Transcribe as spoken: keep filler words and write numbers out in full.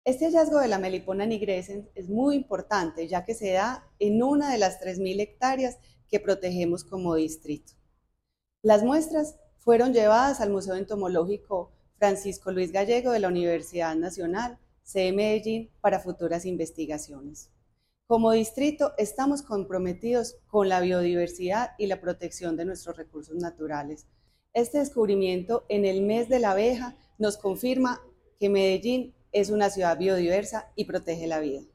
Este hallazgo de la Melipona nigrescens es muy importante, ya que se da en una de las tres mil hectáreas que protegemos como distrito. Las muestras fueron llevadas al Museo Entomológico Francisco Luis Gallego de la Universidad Nacional, sede Medellín, para futuras investigaciones. Como distrito estamos comprometidos con la biodiversidad y la protección de nuestros recursos naturales. Este descubrimiento en el mes de la abeja nos confirma que Medellín es una ciudad biodiversa y protege la vida.